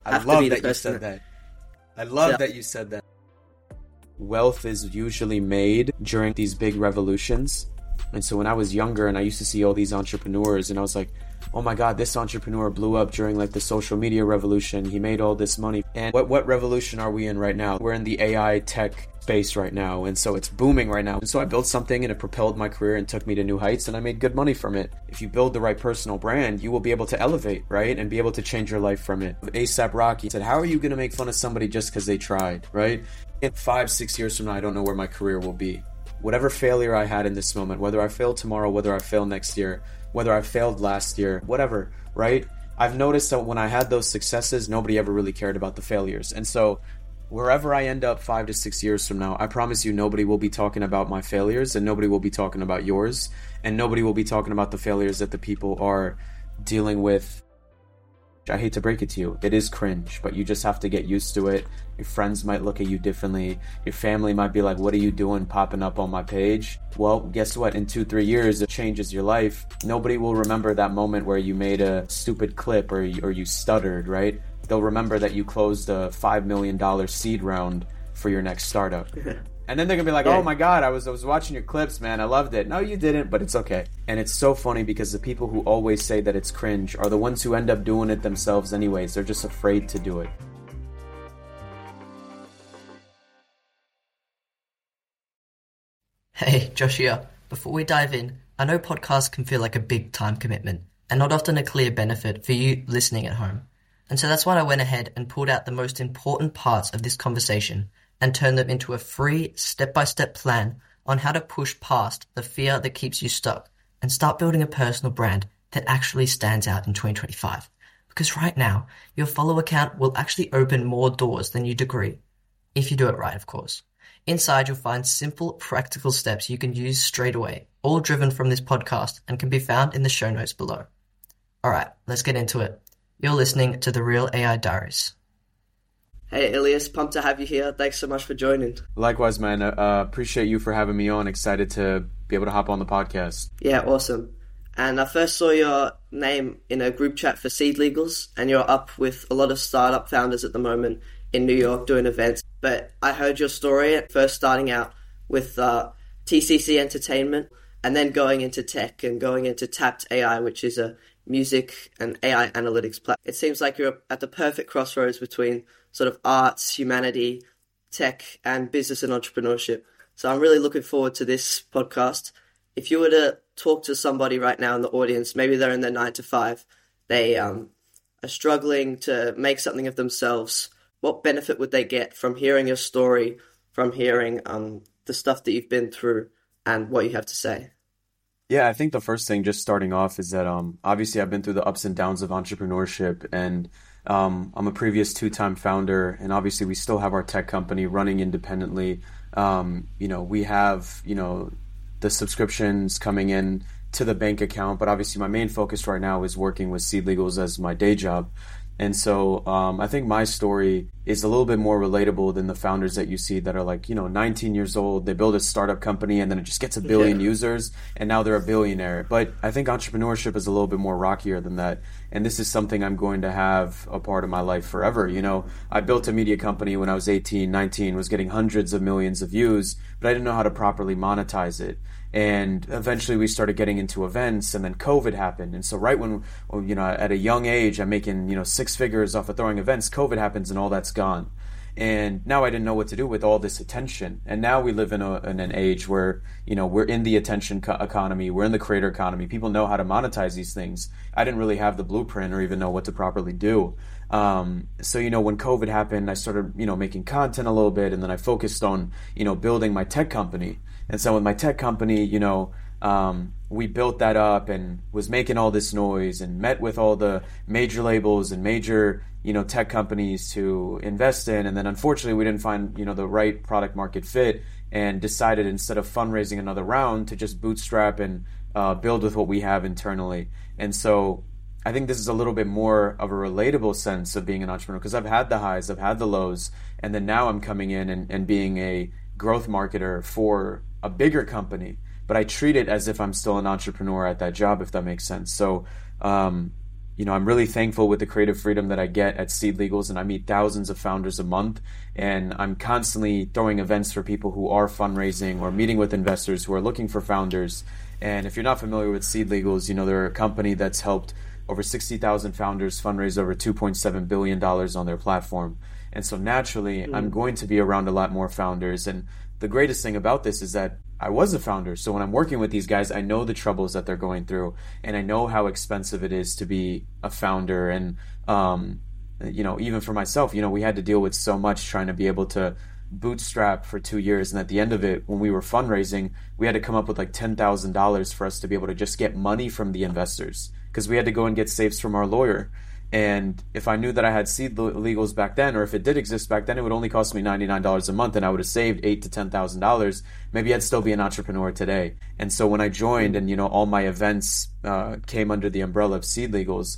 I love that you said that. I love that you said that. Wealth is usually made during these big revolutions. And so when I was younger and I used to see all these entrepreneurs and I was like, oh my God, this entrepreneur blew up during like the social media revolution. He made all this money. And what revolution are we in right now? We're in the AI tech space right now. And so it's booming right now. And so I built something and it propelled my career and took me to new heights and I made good money from it. If you build the right personal brand, you will be able to elevate, right? And be able to change your life from it. A$AP Rocky said, how are you going to make fun of somebody just because they tried, right? In 5-6 years from now, I don't know where my career will be. Whatever failure I had in this moment, whether I fail tomorrow, whether I fail next year, whether I failed last year, whatever, right? I've noticed that when I had those successes, nobody ever really cared about the failures. And so wherever I end up 5 to 6 years from now, I promise you nobody will be talking about my failures and nobody will be talking about yours. And nobody will be talking about the failures that the people are dealing with. I hate to break it to you, it is cringe, but you just have to get used to it. Your friends might look at you differently. Your family might be like, what are you doing popping up on my page? Well, guess what? In 2-3 years, it changes your life. Nobody will remember that moment where you made a stupid clip or you stuttered, right? They'll remember that you closed a $5 million seed round for your next startup. And then they're going to be like, oh my God, I was watching your clips, man. I loved it. No, you didn't, but it's okay. And it's so funny because the people who always say that it's cringe are the ones who end up doing it themselves anyways. They're just afraid to do it. Hey, Josh here. Before we dive in, I know podcasts can feel like a big time commitment and not often a clear benefit for you listening at home. And so that's why I went ahead and pulled out the most important parts of this conversation and turn them into a free step-by-step plan on how to push past the fear that keeps you stuck and start building a personal brand that actually stands out in 2025. Because right now, your follower count will actually open more doors than your degree. If you do it right, of course. Inside, you'll find simple, practical steps you can use straight away, all driven from this podcast and can be found in the show notes below. All right, let's get into it. You're listening to The Real AI Diaries. Hey, Ilias, pumped to have you here. Thanks so much for joining. Likewise, man. Appreciate you for having me on. Excited to be able to hop on the podcast. Yeah, awesome. And I first saw your name in a group chat for Seed Legals, and you're up with a lot of startup founders at the moment in New York doing events. But I heard your story at first starting out with TCC Entertainment and then going into tech and going into Tapped AI, which is a music and AI analytics platform. It seems like you're at the perfect crossroads between sort of arts, humanity, tech, and business and entrepreneurship. So I'm really looking forward to this podcast. If you were to talk to somebody right now in the audience, maybe they're in their 9 to 5, they are struggling to make something of themselves, what benefit would they get from hearing your story, from hearing the stuff that you've been through and what you have to say? Yeah, I think the first thing just starting off is that obviously I've been through the ups and downs of entrepreneurship, and I'm a previous 2-time founder, and obviously we still have our tech company running independently. We have, the subscriptions coming in to the bank account, but obviously my main focus right now is working with Seed Legals as my day job. And so I think my story is a little bit more relatable than the founders that you see that are like, 19 years old, they build a startup company and then it just gets a billion users and now they're a billionaire. But I think entrepreneurship is a little bit more rockier than that. And this is something I'm going to have a part of my life forever. I built a media company when I was 18, 19, was getting hundreds of millions of views, but I didn't know how to properly monetize it. And eventually we started getting into events, and then COVID happened. And so right when, at a young age, I'm making, 6 figures off of throwing events, COVID happens and all that's gone. And now I didn't know what to do with all this attention. And now we live in an age where, we're in the attention economy, we're in the creator economy. People know how to monetize these things. I didn't really have the blueprint or even know what to properly do. So when COVID happened, I started, making content a little bit, and then I focused on, building my tech company. And so with my tech company, we built that up and was making all this noise and met with all the major labels and major, tech companies to invest in. And then unfortunately, we didn't find, the right product market fit, and decided instead of fundraising another round to just bootstrap and build with what we have internally. And so I think this is a little bit more of a relatable sense of being an entrepreneur, because I've had the highs, I've had the lows, and then now I'm coming in and being a growth marketer for a bigger company, but I treat it as if I'm still an entrepreneur at that job, if that makes sense. So, I'm really thankful with the creative freedom that I get at Seed Legals, and I meet thousands of founders a month, and I'm constantly throwing events for people who are fundraising or meeting with investors who are looking for founders. And if you're not familiar with Seed Legals, they're a company that's helped over 60,000 founders fundraise over $2.7 billion on their platform. And so naturally, I'm going to be around a lot more founders. And the greatest thing about this is that I was a founder. So when I'm working with these guys, I know the troubles that they're going through, and I know how expensive it is to be a founder. And, even for myself, we had to deal with so much trying to be able to bootstrap for 2 years. And at the end of it, when we were fundraising, we had to come up with like $10,000 for us to be able to just get money from the investors, because we had to go and get safes from our lawyer. And if I knew that I had Seed Legals back then, or if it did exist back then, it would only cost me $99 a month, and I would have saved $8,000 to $10,000. Maybe I'd still be an entrepreneur today. And so when I joined, and all my events came under the umbrella of Seed Legals,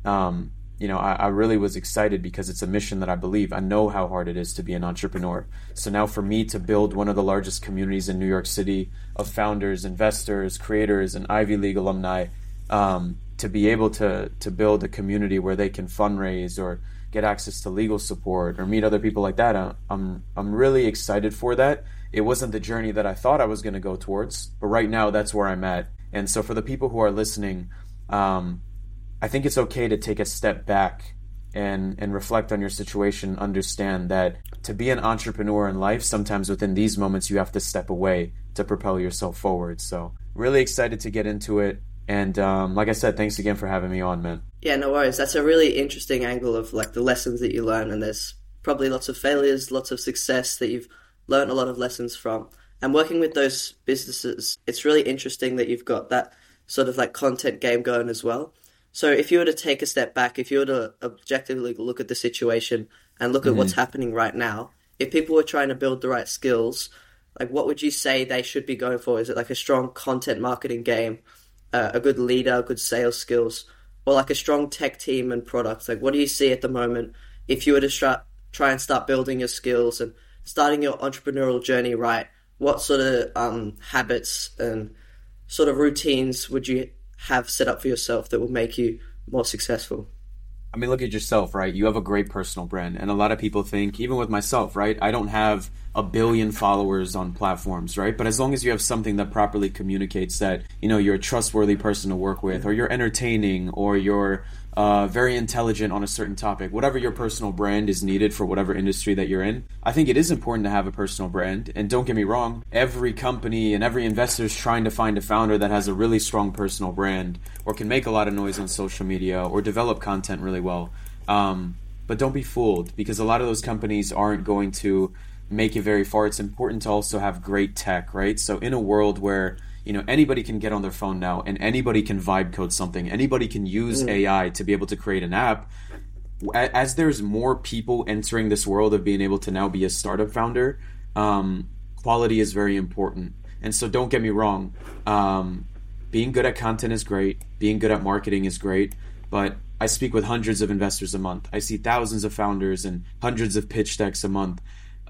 I really was excited, because it's a mission that I believe. I know how hard it is to be an entrepreneur. So now for me to build one of the largest communities in New York City of founders, investors, creators, and Ivy League alumni, to be able to build a community where they can fundraise or get access to legal support or meet other people like that, I'm really excited for that. It wasn't the journey that I thought I was going to go towards, but right now that's where I'm at. And so for the people who are listening, I think it's okay to take a step back and reflect on your situation. Understand that to be an entrepreneur in life, sometimes within these moments you have to step away to propel yourself forward. So really excited to get into it. And like I said, thanks again for having me on, man. Yeah, no worries. That's a really interesting angle of like the lessons that you learn, and there's probably lots of failures, lots of success that you've learned a lot of lessons from. And working with those businesses, it's really interesting that you've got that sort of like content game going as well. So if you were to take a step back, if you were to objectively look at the situation and look at what's happening right now, if people were trying to build the right skills, like what would you say they should be going for? Is it like a strong content marketing game, a good leader, good sales skills, or like a strong tech team and product? Like what do you see at the moment if you were to try and start building your skills and starting your entrepreneurial journey right? What sort of habits and sort of routines would you have set up for yourself that will make you more successful? I mean, look at yourself, right? You have a great personal brand. And a lot of people think, even with myself, right? I don't have 1 billion followers on platforms, right? But as long as you have something that properly communicates that, you're a trustworthy person to work with, or you're entertaining, or you're very intelligent on a certain topic, whatever your personal brand is needed for whatever industry that you're in, I think it is important to have a personal brand. And don't get me wrong, every company and every investor is trying to find a founder that has a really strong personal brand, or can make a lot of noise on social media, or develop content really well. But don't be fooled, because a lot of those companies aren't going to make it very far. It's important to also have great tech, right? So in a world where anybody can get on their phone now, and anybody can vibe code something. Anybody can use AI to be able to create an app. As there's more people entering this world of being able to now be a startup founder, quality is very important. And so don't get me wrong, being good at content is great. Being good at marketing is great. But I speak with hundreds of investors a month. I see thousands of founders and hundreds of pitch decks a month.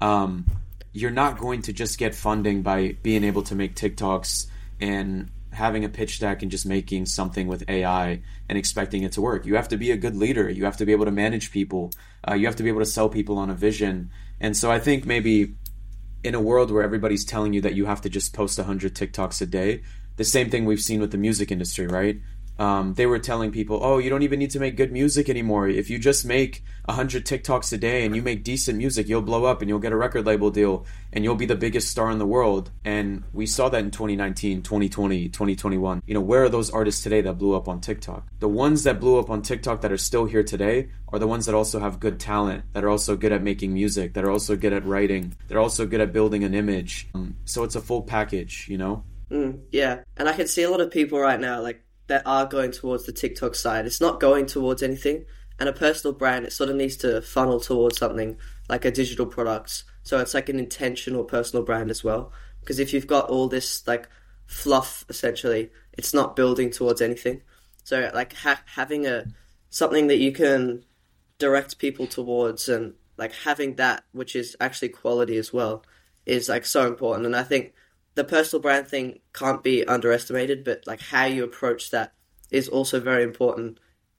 You're not going to just get funding by being able to make TikToks and having a pitch deck and just making something with AI and expecting it to work. You have to be a good leader. You have to be able to manage people. You have to be able to sell people on a vision. And so I think maybe in a world where everybody's telling you that you have to just post 100 TikToks a day, the same thing we've seen with the music industry, right? They were telling people, oh, you don't even need to make good music anymore. If you just make 100 TikToks a day and you make decent music, you'll blow up and you'll get a record label deal and you'll be the biggest star in the world. And we saw that in 2019, 2020, 2021. Where are those artists today that blew up on TikTok? The ones that blew up on TikTok that are still here today are the ones that also have good talent, that are also good at making music, that are also good at writing, they're also good at building an image. So it's a full package, Yeah. And I can see a lot of people right now, like, that are going towards the TikTok side. It's not going towards anything. And a personal brand, it sort of needs to funnel towards something like a digital product. So it's like an intentional personal brand as well. Because if you've got all this like fluff, essentially, it's not building towards anything. So like having something that you can direct people towards, and like having that, which is actually quality as well, is like so important. And I think the personal brand thing can't be underestimated, but like how you approach that is also very important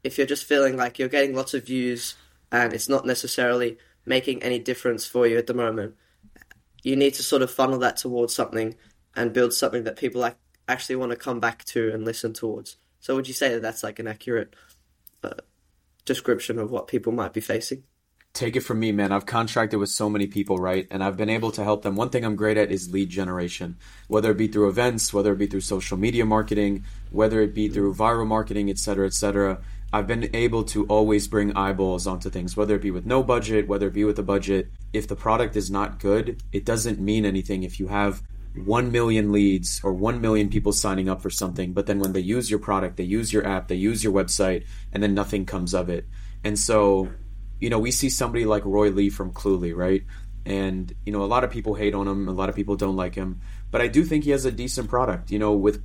if you're just feeling like you're getting lots of views and it's not necessarily making any difference for you at the moment, you need to sort of funnel that towards something and build something that people actually want to come back to and listen towards. So would you say that that's like an accurate description of what people might be facing? Take it from me, man. I've contracted with so many people, right? And I've been able to help them. One thing I'm great at is lead generation, whether it be through events, whether it be through social media marketing, whether it be through viral marketing, et cetera, et cetera. I've been able to always bring eyeballs onto things, whether it be with no budget, whether it be with a budget. If the product is not good, it doesn't mean anything if you have 1 million leads or 1 million people signing up for something, but then when they use your product, they use your app, they use your website, and then nothing comes of it. And so, we see somebody like Roy Lee from Cluely, right? And, a lot of people hate on him. A lot of people don't like him. But I do think he has a decent product. With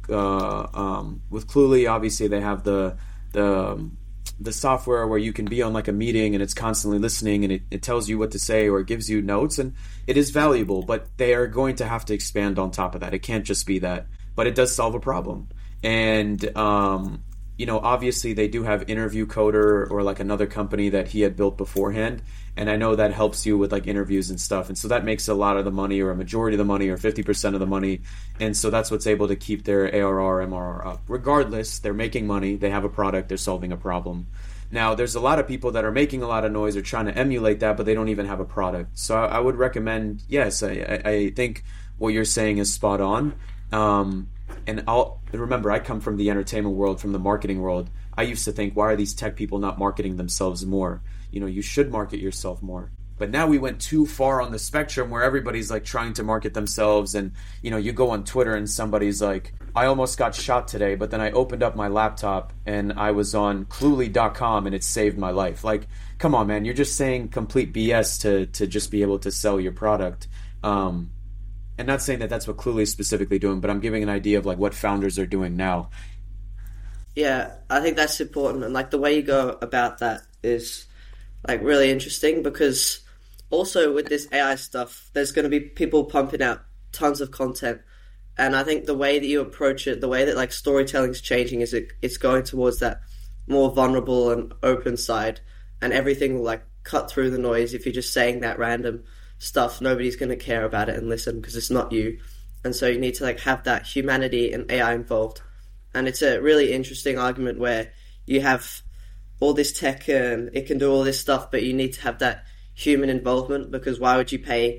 Cluely, obviously they have the software where you can be on like a meeting and it's constantly listening and it tells you what to say or it gives you notes, and it is valuable, but they are going to have to expand on top of that. It can't just be that, but it does solve a problem. And, obviously they do have Interview Coder or like another company that he had built beforehand. And I know that helps you with like interviews and stuff. And so that makes a lot of the money or a majority of the money or 50% of the money. And so that's what's able to keep their ARR, MRR up. Regardless, they're making money. They have a product. They're solving a problem. Now, there's a lot of people that are making a lot of noise or trying to emulate that, but they don't even have a product. So I would recommend, yes, I think what you're saying is spot on. And remember, I come from the entertainment world, from the marketing world. I used to think, why are these tech people not marketing themselves more? You should market yourself more. But now we went too far on the spectrum where everybody's like trying to market themselves. And, you go on Twitter and somebody's like, I almost got shot today, but then I opened up my laptop and I was on Cluely.com and it saved my life. Like, come on, man, you're just saying complete BS to just be able to sell your product. And not saying that that's what Cluely is specifically doing, but I'm giving an idea of like what founders are doing now. Yeah, I think that's important. And like the way you go about that is like really interesting, because also with this AI stuff, there's going to be people pumping out tons of content. And I think the way that you approach it, the way that like storytelling's changing is it's going towards that more vulnerable and open side, and everything will like cut through the noise. If you're just saying that random stuff, nobody's going to care about it and listen because it's not you. And so you need to like have that humanity and AI involved. And it's a really interesting argument where you have all this tech and it can do all this stuff, but you need to have that human involvement, because why would you pay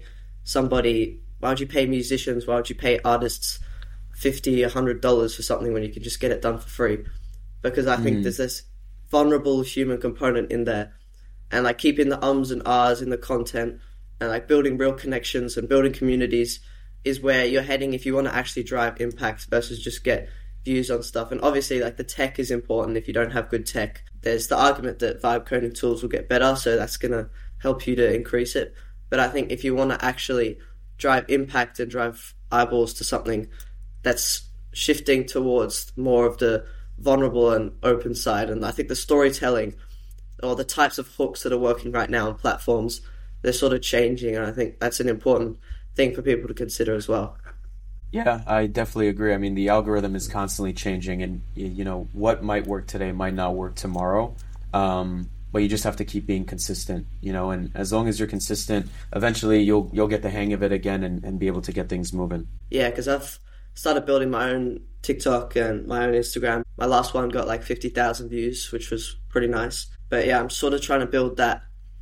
musicians, why would you pay artists $50, $100 for something when you can just get it done for free? Because I think there's this vulnerable human component in there, and like keeping the ums and ahs in the content and like building real connections and building communities is where you're heading if you want to actually drive impact versus just get views on stuff. And obviously like the tech is important. If you don't have good tech, there's the argument that vibe coding tools will get better, so that's going to help you to increase it. But I think if you want to actually drive impact and drive eyeballs to something that's shifting towards more of the vulnerable and open side, and I think the storytelling or the types of hooks that are working right now on platforms, they're sort of changing, and I think that's an important thing for people to consider as well. Yeah, I definitely agree. I mean, the algorithm is constantly changing, and what might work today might not work tomorrow. But you just have to keep being consistent, and as long as you're consistent, eventually you'll get the hang of it again and be able to get things moving. Yeah, because I've started building my own TikTok and my own Instagram. My last one got like 50,000 views, which was pretty nice. But yeah, I'm sort of trying to build that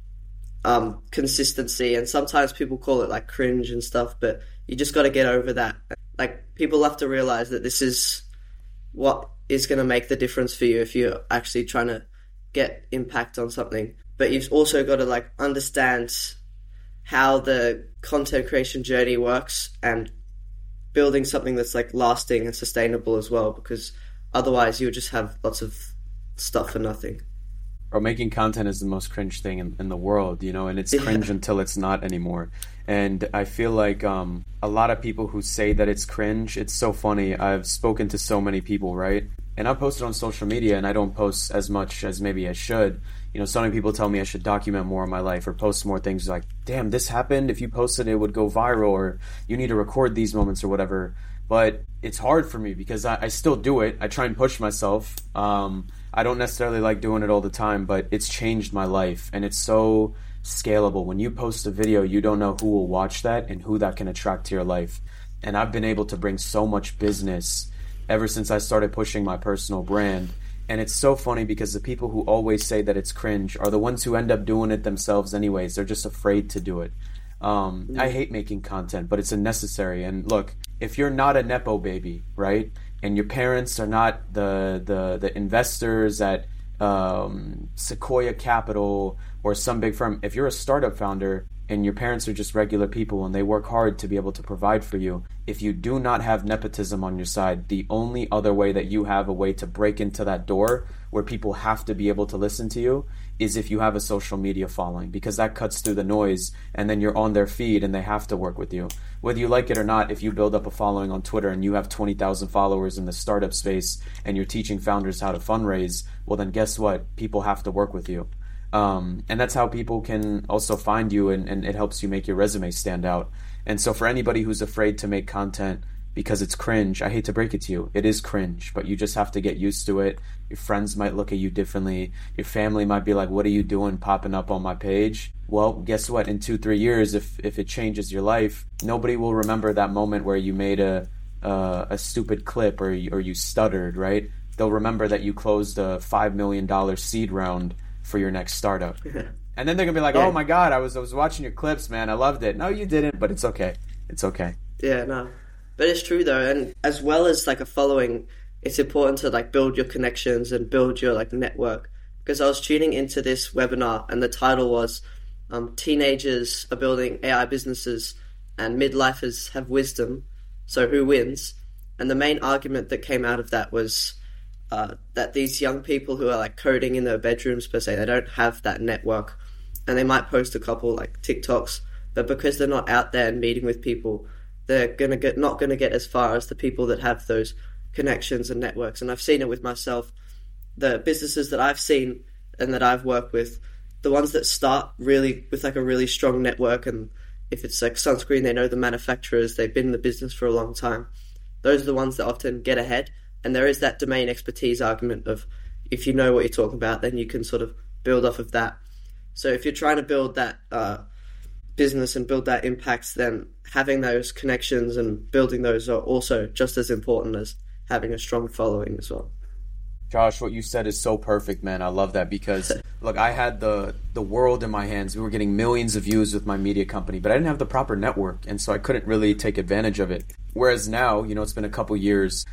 consistency, and sometimes people call it like cringe and stuff, but you just got to get over that. Like, people have to realize that this is what is going to make the difference for you if you're actually trying to get impact on something. But you've also got to like understand how the content creation journey works and building something that's like lasting and sustainable as well, because otherwise you'll just have lots of stuff for nothing. Or making content is the most cringe thing in the world, and it's cringe until it's not anymore. And I feel like a lot of people who say that it's cringe, it's so funny. I've spoken to so many people, right? And I posted on social media, and I don't post as much as maybe I should. So many people tell me I should document more of my life or post more things like, damn, this happened. If you posted it would go viral, or you need to record these moments or whatever. But it's hard for me because I still do it. I try and push myself. I don't necessarily like doing it all the time, but it's changed my life, and it's so scalable. When you post a video, you don't know who will watch that and who that can attract to your life. And I've been able to bring so much business ever since I started pushing my personal brand. And it's so funny because the people who always say that it's cringe are the ones who end up doing it themselves anyways. They're just afraid to do it. I hate making content, but it's a necessary. And look, if you're not a Nepo baby, right, and your parents are not the investors at Sequoia Capital or some big firm, if you're a startup founder and your parents are just regular people and they work hard to be able to provide for you, if you do not have nepotism on your side, the only other way that you have a way to break into that door where people have to be able to listen to you is if you have a social media following, because that cuts through the noise and then you're on their feed and they have to work with you. Whether you like it or not, if you build up a following on Twitter and you have 20,000 followers in the startup space and you're teaching founders how to fundraise, well then guess what? People have to work with you. And that's how people can also find you, and it helps you make your resume stand out. And so for anybody who's afraid to make content because it's cringe, I hate to break it to you, it is cringe, but you just have to get used to it. Your friends might look at you differently. Your family might be like, what are you doing popping up on my page? Well, guess what? In 2-3 years, if it changes your life, nobody will remember that moment where you made a stupid clip or you stuttered, right? They'll remember that you closed a $5 million seed round for your next startup. And then they're gonna be like, oh my God, I was watching your clips, man, I loved it. No, you didn't, but it's okay. It's okay. Yeah, no. But it's true though, and as well as like a following, it's important to like build your connections and build your like network. Because I was tuning into this webinar and the title was Teenagers are building AI businesses and midlifers have wisdom, so who wins? And the main argument that came out of that was that these young people who are like coding in their bedrooms per se, they don't have that network, and they might post a couple like TikToks, but because they're not out there and meeting with people, they're not gonna get as far as the people that have those connections and networks. And I've seen it with myself. The businesses that I've seen and that I've worked with, the ones that start really with like a really strong network, and if it's like sunscreen, they know the manufacturers, they've been in the business for a long time. Those are the ones that often get ahead. And there is that domain expertise argument of if you know what you're talking about, then you can sort of build off of that. So if you're trying to build that business and build that impact, then having those connections and building those are also just as important as having a strong following as well. Josh, what you said is so perfect, man. I love that because, look, I had the world in my hands. We were getting millions of views with my media company, but I didn't have the proper network, and so I couldn't really take advantage of it. Whereas now, it's been a couple years,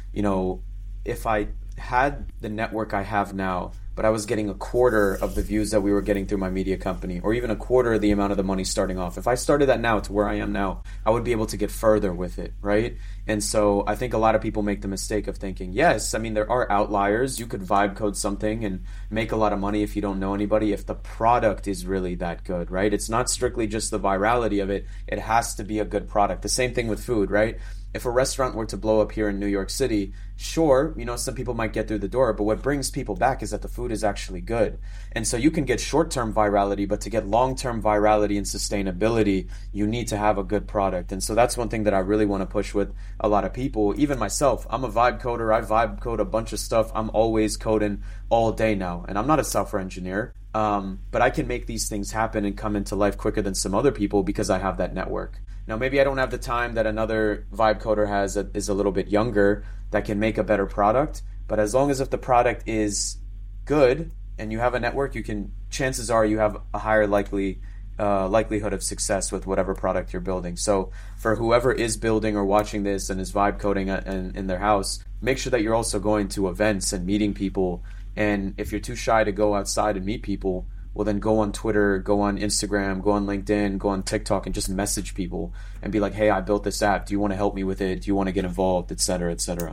if I had the network I have now, but I was getting a quarter of the views that we were getting through my media company, or even a quarter of the amount of the money starting off. If I started that now to where I am now, I would be able to get further with it, right? And so I think a lot of people make the mistake of thinking, yes, I mean, there are outliers. You could vibe code something and make a lot of money if you don't know anybody, if the product is really that good, right? It's not strictly just the virality of it. It has to be a good product. The same thing with food, right? If a restaurant were to blow up here in New York City, sure, some people might get through the door, but what brings people back is that the food is actually good. And so you can get short-term virality, but to get long-term virality and sustainability, you need to have a good product. And so that's one thing that I really want to push with a lot of people, even myself. I'm a vibe coder. I vibe code a bunch of stuff. I'm always coding all day now, and I'm not a software engineer. But I can make these things happen and come into life quicker than some other people because I have that network. Now, maybe I don't have the time that another vibe coder has that is a little bit younger that can make a better product. But as long as if the product is good and you have a network, chances are you have a higher likelihood of success with whatever product you're building. So for whoever is building or watching this and is vibe coding in their house, make sure that you're also going to events and meeting people. And if you're too shy to go outside and meet people, well, then go on Twitter, go on Instagram, go on LinkedIn, go on TikTok, and just message people and be like, hey, I built this app. Do you want to help me with it? Do you want to get involved, et cetera, et cetera?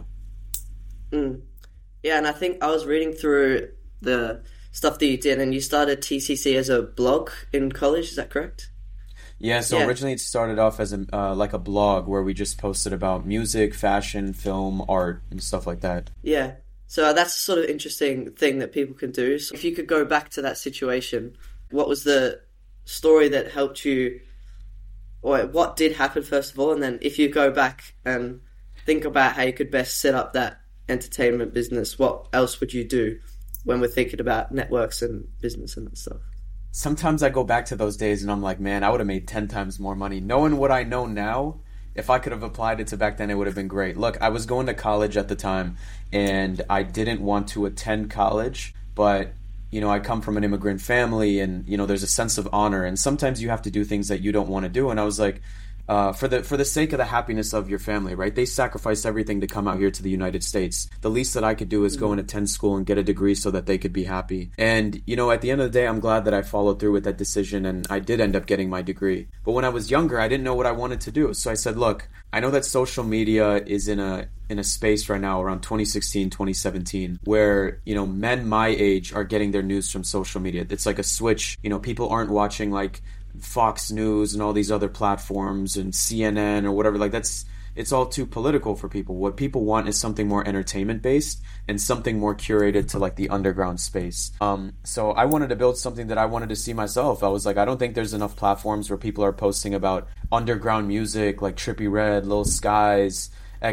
Yeah, and I think I was reading through the stuff that you did, and you started TCC as a blog in college. Is that correct? Yeah, so originally it started off as like a blog where we just posted about music, fashion, film, art, and stuff like that. Yeah. So that's a sort of interesting thing that people can do. So if you could go back to that situation, what was the story that helped you, or what did happen first of all? And then if you go back and think about how you could best set up that entertainment business, what else would you do when we're thinking about networks and business and that stuff. Sometimes I go back to those days and I'm like, man, I would have made 10 times more money. Knowing what I know now, if I could have applied it to back then, it would have been great. Look, I was going to college at the time and I didn't want to attend college, but I come from an immigrant family and, there's a sense of honor and sometimes you have to do things that you don't want to do. And I was like, for the sake of the happiness of your family, right? They sacrificed everything to come out here to the United States. The least that I could do is go and attend school and get a degree so that they could be happy. And, at the end of the day, I'm glad that I followed through with that decision and I did end up getting my degree. But when I was younger, I didn't know what I wanted to do. So I said, look, I know that social media is in a space right now around 2016, 2017, where, men my age are getting their news from social media. It's like a switch. People aren't watching like Fox News and all these other platforms and CNN or whatever. Like it's all too political for people. What people want is something more entertainment based and something more curated to like the underground space. So I wanted to build something that I wanted to see myself. I was like, I don't think there's enough platforms where people are posting about underground music like Trippie Redd, Lil Skies,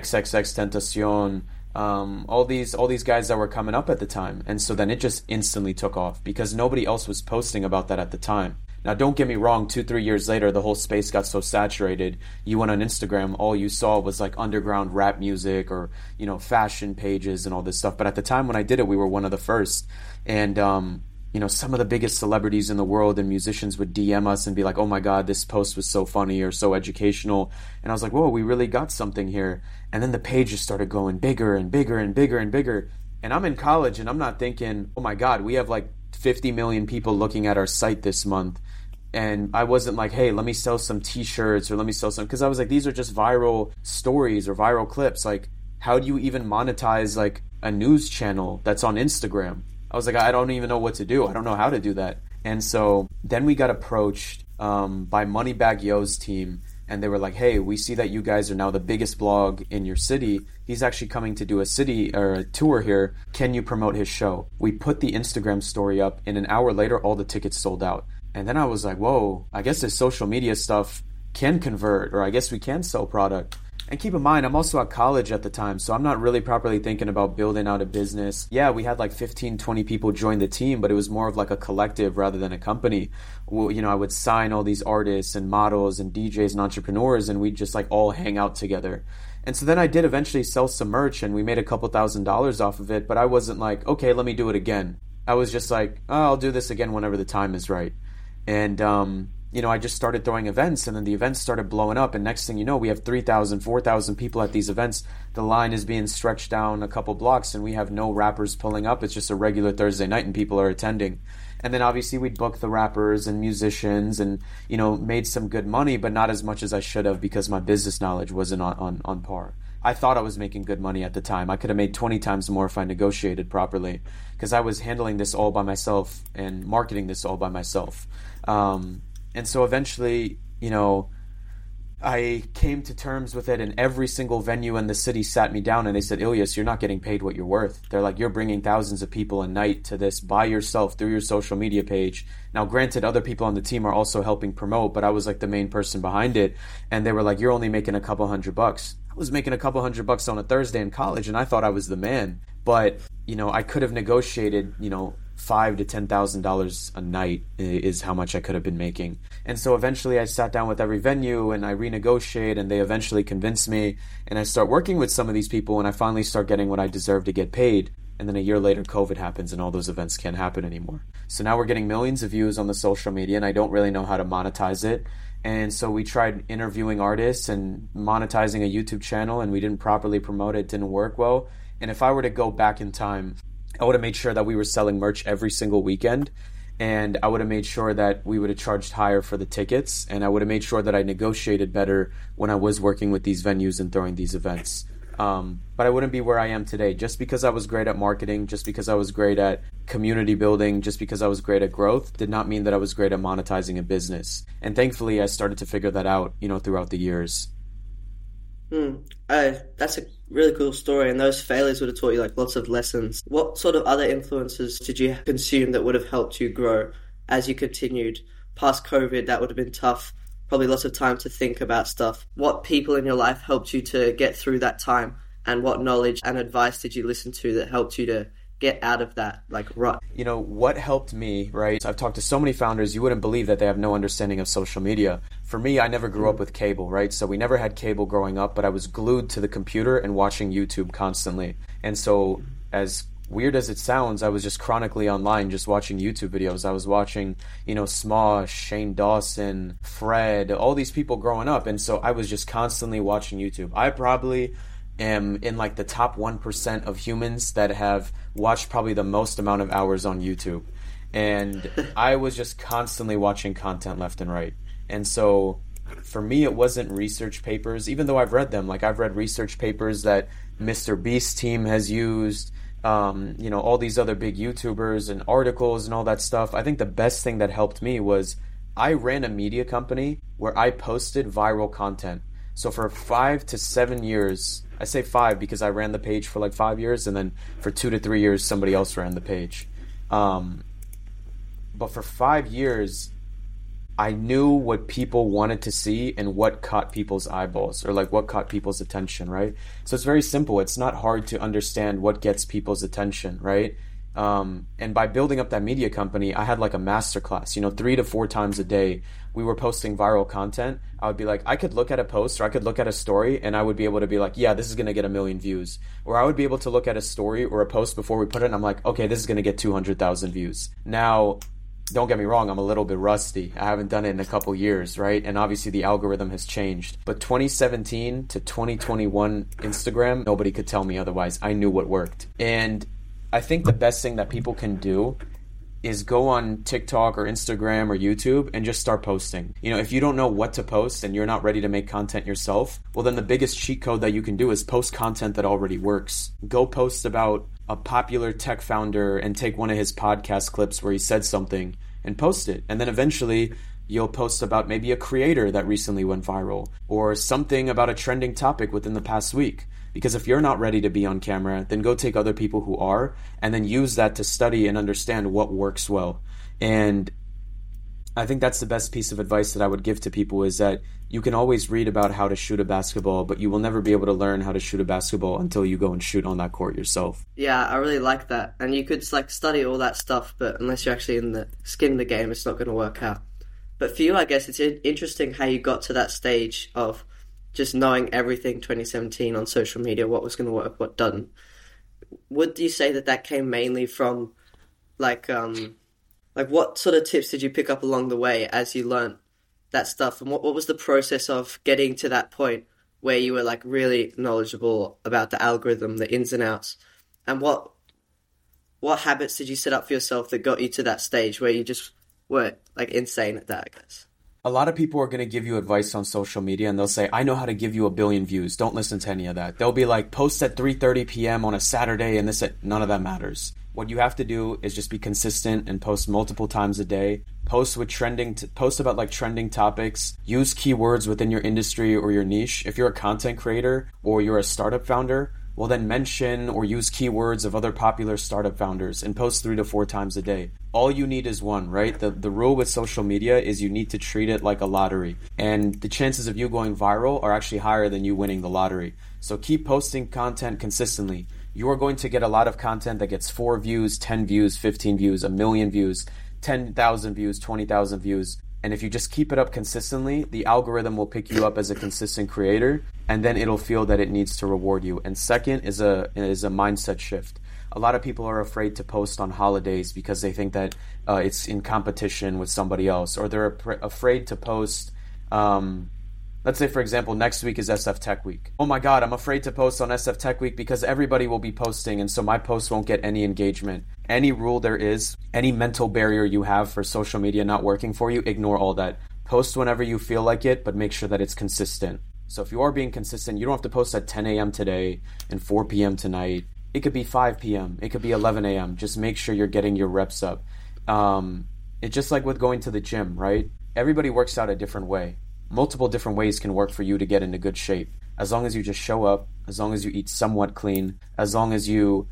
XXXTentacion, all these guys that were coming up at the time. And so then it just instantly took off because nobody else was posting about that at the time. Now, don't get me wrong, 2-3 years later, the whole space got so saturated. You went on Instagram, all you saw was like underground rap music or, fashion pages and all this stuff. But at the time when I did it, we were one of the first. And, some of the biggest celebrities in the world and musicians would DM us and be like, oh my God, this post was so funny or so educational. And I was like, whoa, we really got something here. And then the page just started going bigger and bigger and bigger and bigger. And I'm in college and I'm not thinking, oh my God, we have like 50 million people looking at our site this month. And I wasn't like, hey, let me sell some t-shirts or let me sell some, because I was like, these are just viral stories or viral clips. Like, how do you even monetize like a news channel that's on Instagram? I was like, I don't even know what to do. I don't know how to do that. And so then we got approached by Moneybagg Yo's team. And they were like, hey, we see that you guys are now the biggest blog in your city. He's actually coming to do a city or a tour here. Can you promote his show? We put the Instagram story up and an hour later, all the tickets sold out. And then I was like, whoa, I guess this social media stuff can convert, or I guess we can sell product. And keep in mind, I'm also at college at the time, so I'm not really properly thinking about building out a business. Yeah, we had like 15, 20 people join the team, but it was more of like a collective rather than a company. Well, I would sign all these artists and models and DJs and entrepreneurs, and we'd just like all hang out together. And so then I did eventually sell some merch, and we made a couple $1,000s off of it, but I wasn't like, okay, let me do it again. I was just like, oh, I'll do this again whenever the time is right. And, I just started throwing events, and then the events started blowing up. And next thing you know, we have 3,000, 4,000 people at these events. The line is being stretched down a couple blocks, and we have no rappers pulling up. It's just a regular Thursday night, and people are attending. And then obviously we'd book the rappers and musicians and, made some good money, but not as much as I should have because my business knowledge wasn't on par. I thought I was making good money at the time. I could have made 20 times more if I negotiated properly because I was handling this all by myself and marketing this all by myself. And so eventually, I came to terms with it, and every single venue in the city sat me down and they said, Ilyas, you're not getting paid what you're worth. They're like, you're bringing thousands of people a night to this by yourself through your social media page. Now, granted, other people on the team are also helping promote, but I was like the main person behind it. And they were like, you're only making a couple $100. I was making a couple $100 on a Thursday in college, and I thought I was the man. But, I could have negotiated, $5,000 to $10,000 a night is how much I could have been making. And so eventually I sat down with every venue and I renegotiate, and they eventually convinced me, and I start working with some of these people, and I finally start getting what I deserve to get paid. And then a year later, COVID happens and all those events can't happen anymore. So now we're getting millions of views on the social media, and I don't really know how to monetize it. And so we tried interviewing artists and monetizing a YouTube channel, and we didn't properly promote it. It didn't work well. And if I were to go back in time, I would have made sure that we were selling merch every single weekend, and I would have made sure that we would have charged higher for the tickets, and I would have made sure that I negotiated better when I was working with these venues and throwing these events. But I wouldn't be where I am today just because I was great at marketing, just because I was great at community building, just because I was great at growth did not mean that I was great at monetizing a business. And thankfully I started to figure that out, throughout the years. That's a really cool story, and those failures would have taught you like lots of lessons. What sort of other influences did you consume that would have helped you grow as you continued past COVID? That would have been tough, probably lots of time to think about stuff. What people in your life helped you to get through that time, and what knowledge and advice did you listen to that helped you to get out of that like rut? You know, what helped me, right? I've talked to so many founders, you wouldn't believe that they have no understanding of social media. For me, I never grew up with cable, right? So we never had cable growing up, but I was glued to the computer and watching YouTube constantly. And so as weird as it sounds, I was just chronically online just watching YouTube videos. I was watching, you know, Smosh, Shane Dawson, Fred, all these people growing up. And so I was just constantly watching YouTube. I probably am in like the top 1% of humans that have watched probably the most amount of hours on YouTube. And I was just constantly watching content left and right. And so for me, it wasn't research papers, even though I've read them. Like I've read research papers that Mr. Beast team has used, you know, all these other big YouTubers and articles and all that stuff. I think the best thing that helped me was I ran a media company where I posted viral content. So for 5 to 7 years, I say 5 because I ran the page for like 5 years, and then for 2 to 3 years, somebody else ran the page. But for 5 years, I knew what people wanted to see and what caught people's eyeballs, or like what caught people's attention, right? So it's very simple. It's not hard to understand what gets people's attention, right? And by building up that media company, I had like a masterclass, you know, 3 to 4 times a day. We were posting viral content. I would be like, I could look at a post or I could look at a story and I would be able to be like, yeah, this is going to get 1 million views. Or I would be able to look at a story or a post before we put it and I'm like, okay, this is going to get 200,000 views. Now, don't get me wrong, I'm a little bit rusty. I haven't done it in a couple years, right? And obviously the algorithm has changed. But 2017 to 2021 Instagram, nobody could tell me otherwise. I knew what worked. And I think the best thing that people can do is go on TikTok or Instagram or YouTube and just start posting. You know, if you don't know what to post and you're not ready to make content yourself, well, then the biggest cheat code that you can do is post content that already works. Go post about a popular tech founder and take one of his podcast clips where he said something and post it. And then eventually you'll post about maybe a creator that recently went viral or something about a trending topic within the past week. Because if you're not ready to be on camera, then go take other people who are and then use that to study and understand what works well. And I think that's the best piece of advice that I would give to people is that you can always read about how to shoot a basketball, but you will never be able to learn how to shoot a basketball until you go and shoot on that court yourself. Yeah, I really like that. And you could like study all that stuff, but unless you're actually in the skin of the game, it's not going to work out. But for you, I guess it's interesting how you got to that stage of just knowing everything 2017 on social media, what was going to work, what doesn't. Would you say that came mainly from like what sort of tips did you pick up along the way as you learned that stuff? And what was the process of getting to that point where you were like really knowledgeable about the algorithm, the ins and outs? And what habits did you set up for yourself that got you to that stage where you just were like insane at that, I guess? A lot of people are going to give you advice on social media and they'll say, I know how to give you 1 billion views. Don't listen to any of that. They'll be like, post at 3:30 p.m. on a Saturday and none of that matters. What you have to do is just be consistent and post multiple times a day. Post about like trending topics. Use keywords within your industry or your niche. If you're a content creator or you're a startup founder, well then mention or use keywords of other popular startup founders and post 3 to 4 times a day. All you need is one, right? The rule with social media is you need to treat it like a lottery. And the chances of you going viral are actually higher than you winning the lottery. So keep posting content consistently. You are going to get a lot of content that gets 4 views, 10 views, 15 views, 1 million views, 10,000 views, 20,000 views. And if you just keep it up consistently, the algorithm will pick you up as a consistent creator, and then it'll feel that it needs to reward you. And second is a mindset shift. A lot of people are afraid to post on holidays because they think that it's in competition with somebody else, or they're afraid to post. Let's say, for example, next week is SF Tech Week. Oh my God, I'm afraid to post on SF Tech Week because everybody will be posting, and so my post won't get any engagement. Any rule there is, any mental barrier you have for social media not working for you, ignore all that. Post whenever you feel like it, but make sure that it's consistent. So if you are being consistent, you don't have to post at 10 a.m. today and 4 p.m. tonight. It could be 5 p.m. It could be 11 a.m. Just make sure you're getting your reps up. It's just like with going to the gym, right? Everybody works out a different way. Multiple different ways can work for you to get into good shape. As long as you just show up, as long as you eat somewhat clean, as long as you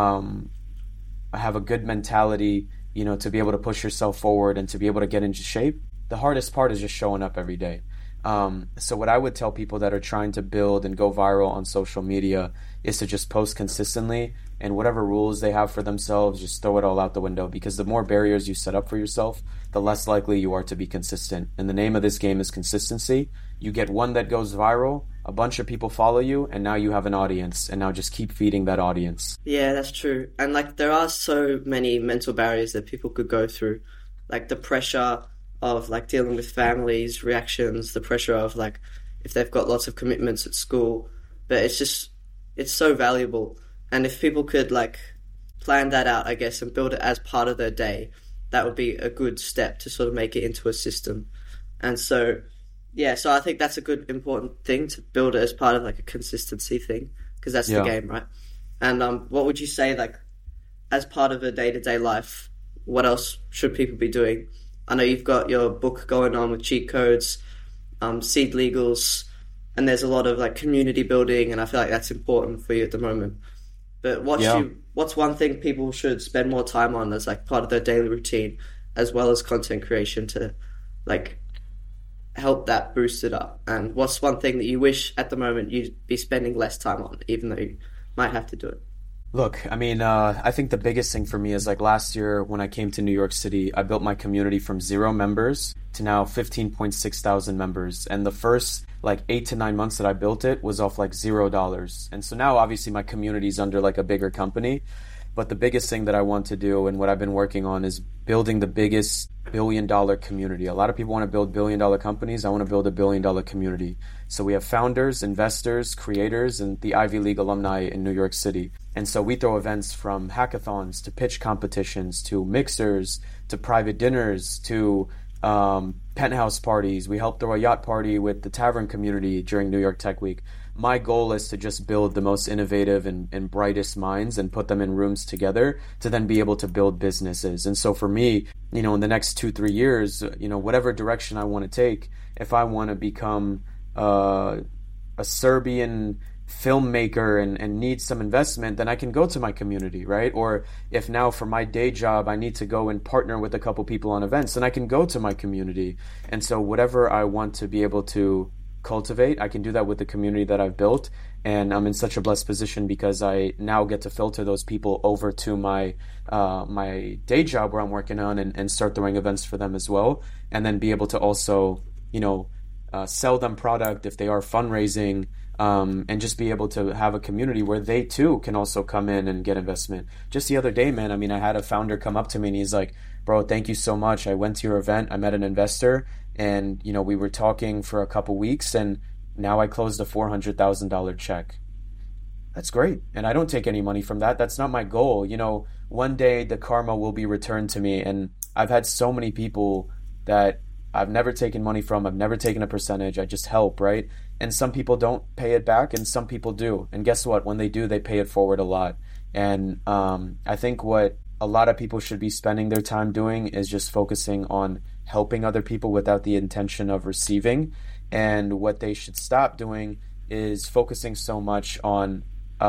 have a good mentality, you know, to be able to push yourself forward and to be able to get into shape. The hardest part is just showing up every day. So what I would tell people that are trying to build and go viral on social media is to just post consistently and whatever rules they have for themselves, just throw it all out the window, because the more barriers you set up for yourself, the less likely you are to be consistent. And the name of this game is consistency. You get one that goes viral, a bunch of people follow you, and now you have an audience, and now just keep feeding that audience. Yeah, that's true. And like there are so many mental barriers that people could go through, like the pressure of like dealing with families, reactions, the pressure of like if they've got lots of commitments at school. But it's so valuable. And if people could like plan that out, I guess, and build it as part of their day, that would be a good step to sort of make it into a system. And so, yeah, so I think that's a good, important thing to build it as part of like a consistency thing, because that's the game, right? And what would you say, like, as part of a day-to-day life, what else should people be doing? I know you've got your book going on with cheat codes, Seed Legals, and there's a lot of like community building, and I feel like that's important for you at the moment. But what's one thing people should spend more time on as like part of their daily routine, as well as content creation, to like help that boost it up? And what's one thing that you wish at the moment you'd be spending less time on, even though you might have to do it? Look, I mean, I think the biggest thing for me is like last year when I came to New York City, I built my community from 0 members to now 15.6 thousand members. And the first like 8 to 9 months that I built it was off like $0. And so now obviously my community is under like a bigger company. But the biggest thing that I want to do and what I've been working on is building the biggest billion-dollar community. A lot of people want to build billion-dollar companies. I want to build a billion-dollar community. So we have founders, investors, creators, and the Ivy League alumni in New York City. And so we throw events from hackathons to pitch competitions to mixers to private dinners to penthouse parties. We helped throw a yacht party with the tavern community during New York Tech Week. My goal is to just build the most innovative and brightest minds and put them in rooms together to then be able to build businesses. And so for me, you know, in the next 2-3 years, you know, whatever direction I want to take, if I want to become a Serbian filmmaker and need some investment, then I can go to my community, right? Or if now for my day job I need to go and partner with a couple people on events, then I can go to my community. And so whatever I want to be able to cultivate, I can do that with the community that I've built. And I'm in such a blessed position because I now get to filter those people over to my my day job where I'm working on and start throwing events for them as well, and then be able to also, you know, sell them product if they are fundraising, and just be able to have a community where they too can also come in and get investment. Just the other day, man, I mean, I had a founder come up to me and he's like, bro, thank you so much. I went to your event, I met an investor, and, you know, we were talking for a couple weeks, and now I closed a $400,000 check. That's great. And I don't take any money from that. That's not my goal. You know, one day the karma will be returned to me. And I've had so many people that I've never taken money from. I've never taken a percentage. I just help, right? And some people don't pay it back and some people do. And guess what? When they do, they pay it forward a lot. And I think what a lot of people should be spending their time doing is just focusing on helping other people without the intention of receiving. And what they should stop doing is focusing so much on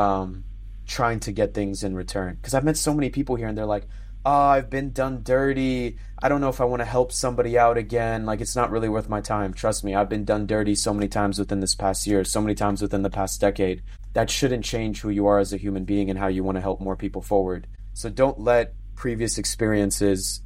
trying to get things in return. Because I've met so many people here and they're like, oh, I've been done dirty. I don't know if I want to help somebody out again. Like, it's not really worth my time. Trust me, I've been done dirty so many times within this past year, so many times within the past decade. That shouldn't change who you are as a human being and how you want to help more people forward. So don't let previous experiences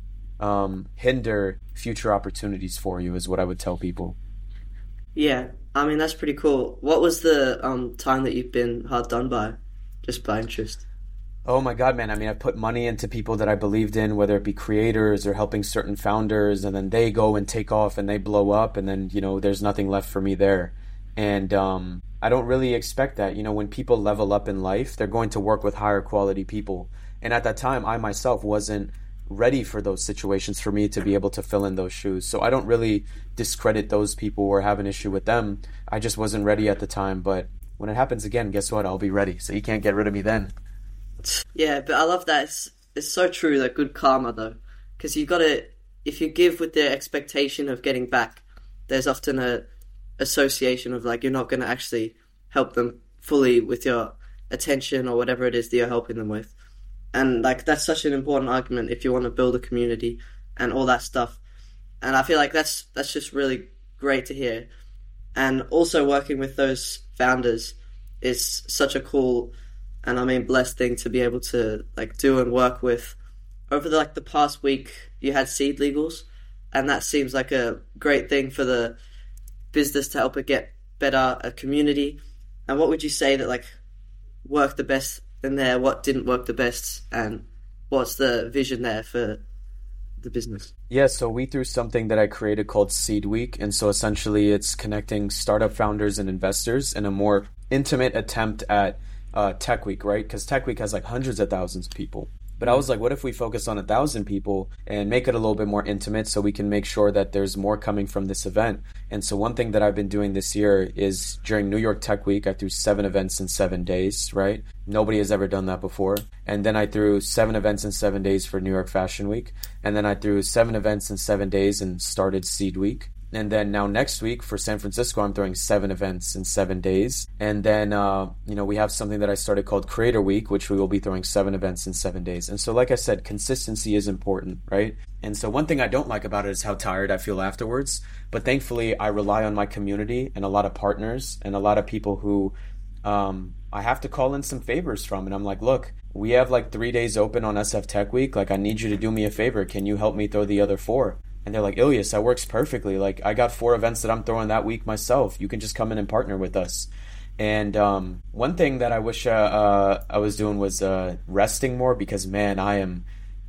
hinder future opportunities for you, is what I would tell people. Yeah, I mean, that's pretty cool. What was the time that you've been hard done by, just by interest? Oh my God, man. I mean, I put money into people that I believed in, whether it be creators or helping certain founders, and then they go and take off and they blow up, and then, you know, there's nothing left for me there. And I don't really expect that. You know, when people level up in life, they're going to work with higher quality people. And at that time, I myself wasn't ready for those situations for me to be able to fill in those shoes. So I don't really discredit those people or have an issue with them. I just wasn't ready at the time. But when it happens again, guess what? I'll be ready. So you can't get rid of me then. Yeah, but I love that. It's so true, that good karma, though. Because you've got to, if you give with the expectation of getting back, there's often a association of like, you're not going to actually help them fully with your attention or whatever it is that you're helping them with. And like, that's such an important argument if you want to build a community and all that stuff. And I feel like that's just really great to hear. And also working with those founders is such a cool and I mean blessed thing to be able to like do and work with. Over the past week, you had Seed Legals, and that seems like a great thing for the business to help it get better, a community. And what would you say that like worked the best in there? What didn't work the best, and what's the vision there for the business? Yeah, so we threw something that I created called Seed Week. And so essentially it's connecting startup founders and investors in a more intimate attempt at Tech Week, right? Because Tech Week has like hundreds of thousands of people. But I was like, what if we focus on 1,000 people and make it a little bit more intimate so we can make sure that there's more coming from this event? And so one thing that I've been doing this year is during New York Tech Week, I threw 7 events in 7 days, right? Nobody has ever done that before. And then I threw 7 events in 7 days for New York Fashion Week. And then I threw 7 events in 7 days and started Seed Week. And then now next week for San Francisco, I'm throwing 7 events in 7 days. And then, we have something that I started called Creator Week, which we will be throwing 7 events in 7 days. And so, like I said, consistency is important, right? And so one thing I don't like about it is how tired I feel afterwards. But thankfully, I rely on my community and a lot of partners and a lot of people who I have to call in some favors from. And I'm like, look, we have like 3 days open on SF Tech Week. Like, I need you to do me a favor. Can you help me throw the other 4? And they're like, Ilias, that works perfectly. Like, I got 4 events that I'm throwing that week myself. You can just come in and partner with us. And one thing that I wish I was doing was resting more, because man, I'm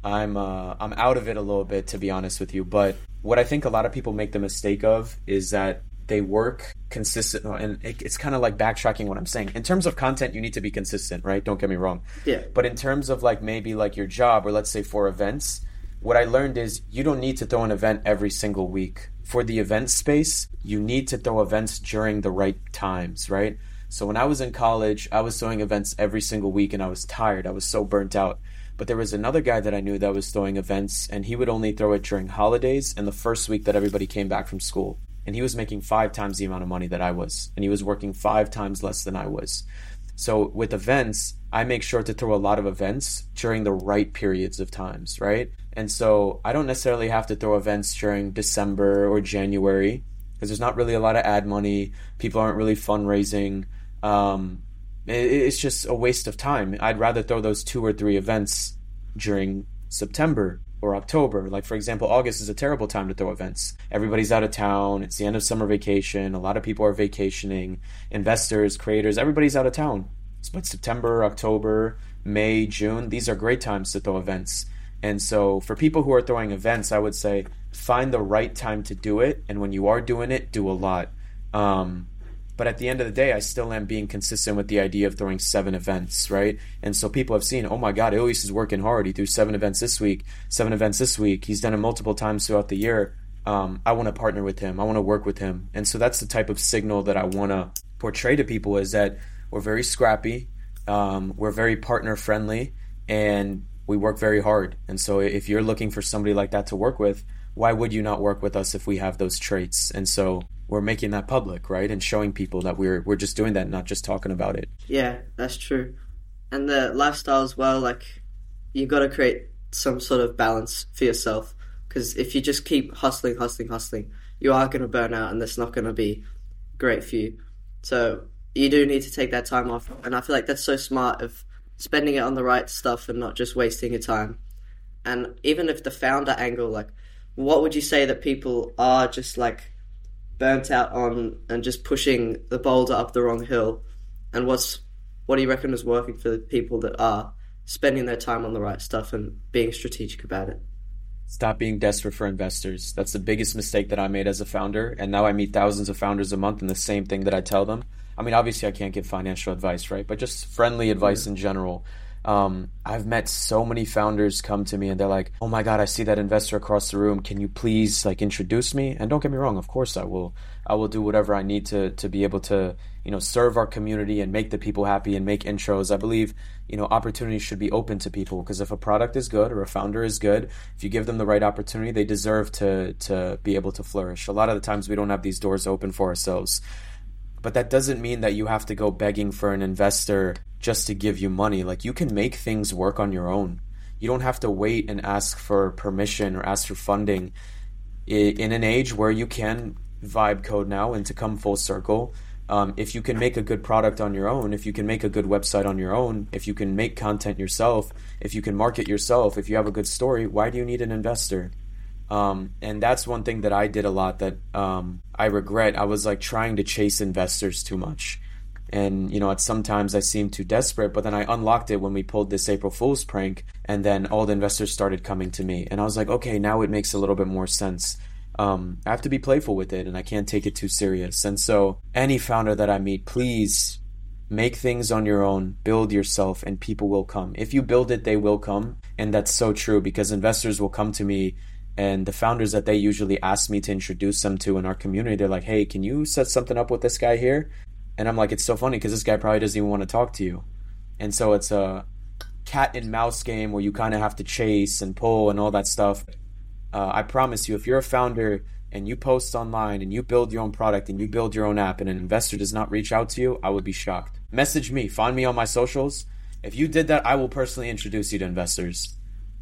out of it a little bit, to be honest with you. But what I think a lot of people make the mistake of is that they work consistent, and it's kind of like backtracking what I'm saying. In terms of content, you need to be consistent, right? Don't get me wrong. Yeah. But in terms of like maybe like your job, or let's say 4 events, what I learned is you don't need to throw an event every single week. For the event space, you need to throw events during the right times, right? So when I was in college, I was throwing events every single week and I was tired. I was so burnt out. But there was another guy that I knew that was throwing events, and he would only throw it during holidays and the first week that everybody came back from school. And he was making 5 times the amount of money that I was. And he was working 5 times less than I was. So with events, I make sure to throw a lot of events during the right periods of times, right? And so I don't necessarily have to throw events during December or January, because there's not really a lot of ad money. People aren't really fundraising. It's just a waste of time. I'd rather throw those 2 or 3 events during September or October. Like, for example, August is a terrible time to throw events. Everybody's out of town. It's the end of summer vacation. A lot of people are vacationing. Investors, creators, everybody's out of town. But September, October, May, June, these are great times to throw events. And so for people who are throwing events, I would say find the right time to do it. And when you are doing it, do a lot. But at the end of the day, I still am being consistent with the idea of throwing 7 events, right? And so people have seen, oh my God, Ilias is working hard. He threw 7 events this week, 7 events this week. He's done it multiple times throughout the year. I want to partner with him. I want to work with him. And so that's the type of signal that I want to portray to people, is that we're very scrappy. We're very partner friendly, and we work very hard. And so if you're looking for somebody like that to work with, why would you not work with us if we have those traits? And so we're making that public, right? And showing people that we're just doing that, not just talking about it. Yeah, that's true. And the lifestyle as well, like, you got to create some sort of balance for yourself, because if you just keep hustling, you are going to burn out, and that's not going to be great for you. So you do need to take that time off, and I feel like that's so smart of spending it on the right stuff and not just wasting your time. And even if the founder angle, like, what would you say that people are just like burnt out on and just pushing the boulder up the wrong hill? And what do you reckon is working for the people that are spending their time on the right stuff and being strategic about it? Stop being desperate for investors. That's the biggest mistake that I made as a founder. And now I meet thousands of founders a month, and the same thing that I tell them. I mean, obviously I can't give financial advice, right? But just friendly advice in general. I've met so many founders come to me and they're like, oh my God, I see that investor across the room. Can you please like introduce me? And don't get me wrong, of course I will. I will do whatever I need to be able to, serve our community and make the people happy and make intros. I believe, opportunities should be open to people, because if a product is good or a founder is good, if you give them the right opportunity, they deserve to be able to flourish. A lot of the times we don't have these doors open for ourselves. But that doesn't mean that you have to go begging for an investor just to give you money. Like, you can make things work on your own. You don't have to wait and ask for permission or ask for funding. In an age where you can vibe code now, and to come full circle, If you can make a good product on your own, if you can make a good website on your own, if you can make content yourself, if you can market yourself, if you have a good story, why do you need an investor? And that's one thing that I did a lot that I regret. I was like trying to chase investors too much. And, you know, at sometimes I seemed too desperate, but then I unlocked it when we pulled this April Fool's prank, and then all the investors started coming to me. And I was like, okay, now it makes a little bit more sense. I have to be playful with it, and I can't take it too serious. And so any founder that I meet, please make things on your own, build yourself, and people will come. If you build it, they will come. And that's so true, because investors will come to me, and the founders that they usually ask me to introduce them to in our community, they're like, hey, can you set something up with this guy here? And I'm like, it's so funny because this guy probably doesn't even want to talk to you. And so it's a cat and mouse game where you kind of have to chase and pull and all that stuff. I promise you, if you're a founder and you post online and you build your own product and you build your own app and an investor does not reach out to you, I would be shocked. Message me, find me on my socials. If you did that, I will personally introduce you to investors.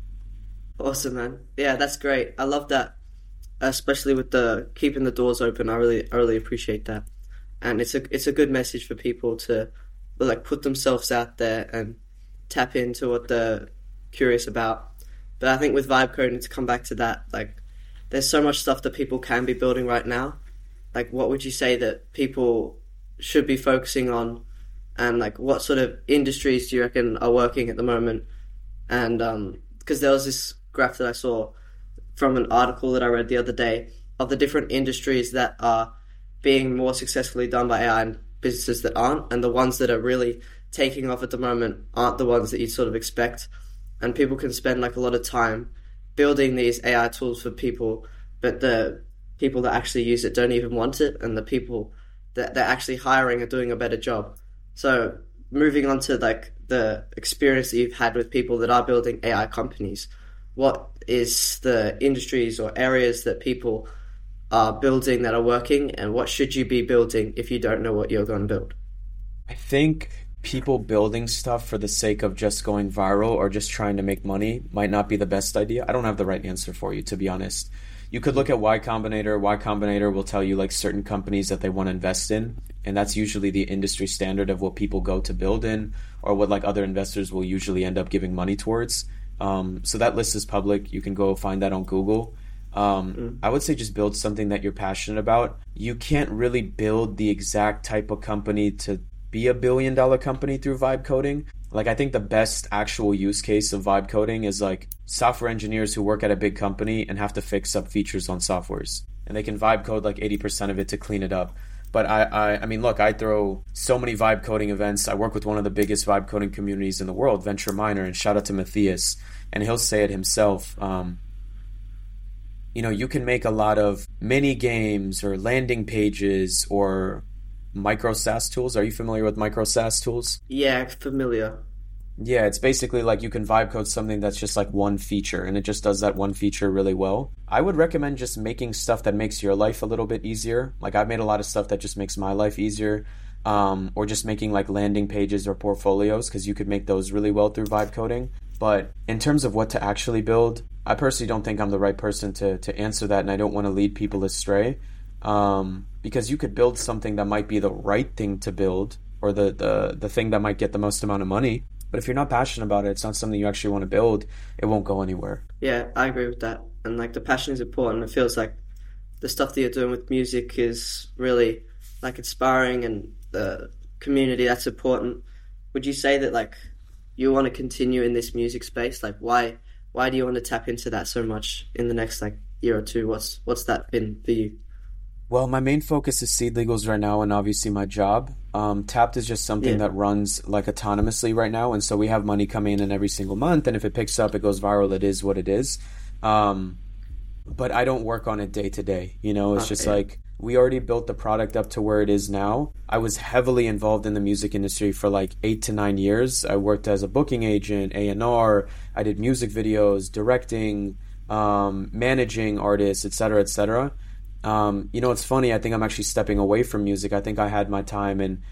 Awesome, man. Yeah, that's great. I love that, especially with the keeping the doors open. I really appreciate that. And it's a good message for people to like put themselves out there and tap into what they're curious about. But I think with Vibe Coding, to come back to that, like there's so much stuff that people can be building right now. Like what would you say that people should be focusing on, and like what sort of industries do you reckon are working at the moment? And because there was this graph that I saw from an article that I read the other day of the different industries that are being more successfully done by AI and businesses that aren't, and the ones that are really taking off at the moment aren't the ones that you'd sort of expect. And people can spend like a lot of time building these AI tools for people, but the people that actually use it don't even want it, and the people that they're actually hiring are doing a better job. So moving on to like the experience that you've had with people that are building AI companies, what is the industries or areas that people are building that are working, and what should you be building if you don't know what you're going to build? I think people building stuff for the sake of just going viral or just trying to make money might not be the best idea. I don't have the right answer for you, to be honest. You could look at Y Combinator. Y Combinator will tell you like certain companies that they want to invest in, and that's usually the industry standard of what people go to build in, or what like other investors will usually end up giving money towards. So that list is public. You can go find that on Google. I would say just build something that you're passionate about. You can't really build the exact type of company to be $1 billion company through vibe coding. Like I think the best actual use case of vibe coding is like software engineers who work at a big company and have to fix up features on softwares, and they can vibe code like 80% of it to clean it up. But I mean, look, I throw so many vibe coding events. I work with one of the biggest vibe coding communities in the world, Venture Minor, and shout out to Matthias, and he'll say it himself. You know, you can make a lot of mini games or landing pages or micro SaaS tools. Are you familiar with micro SaaS tools? Yeah, familiar. Yeah, it's basically like you can vibe code something that's just like one feature, and it just does that one feature really well. I would recommend just making stuff that makes your life a little bit easier. Like I've made a lot of stuff that just makes my life easier, or just making like landing pages or portfolios, because you could make those really well through vibe coding. But in terms of what to actually build, I personally don't think I'm the right person to answer that, and I don't want to lead people astray, because you could build something that might be the right thing to build, or the thing that might get the most amount of money. But if you're not passionate about it, it's not something you actually want to build, it won't go anywhere. Yeah, I agree with that. And like the passion is important. It feels like the stuff that you're doing with music is really like inspiring, and the community, that's important. Would you say that like you want to continue in this music space? Like why do you want to tap into that so much in the next like year or two? What's that been for you? Well, my main focus is Seed Legals right now, and obviously my job. Tapped is just something that runs like autonomously right now, and so we have money coming in every single month, and if it picks up, it goes viral, it is what it is. But I don't work on it day to day. You know, it's just like we already built the product up to where it is now. I was heavily involved in the music industry for like 8 to 9 years. I worked as a booking agent, A&R. I did music videos, directing, managing artists, etc., etc. You know, it's funny. I think I'm actually stepping away from music. I think I had my time, and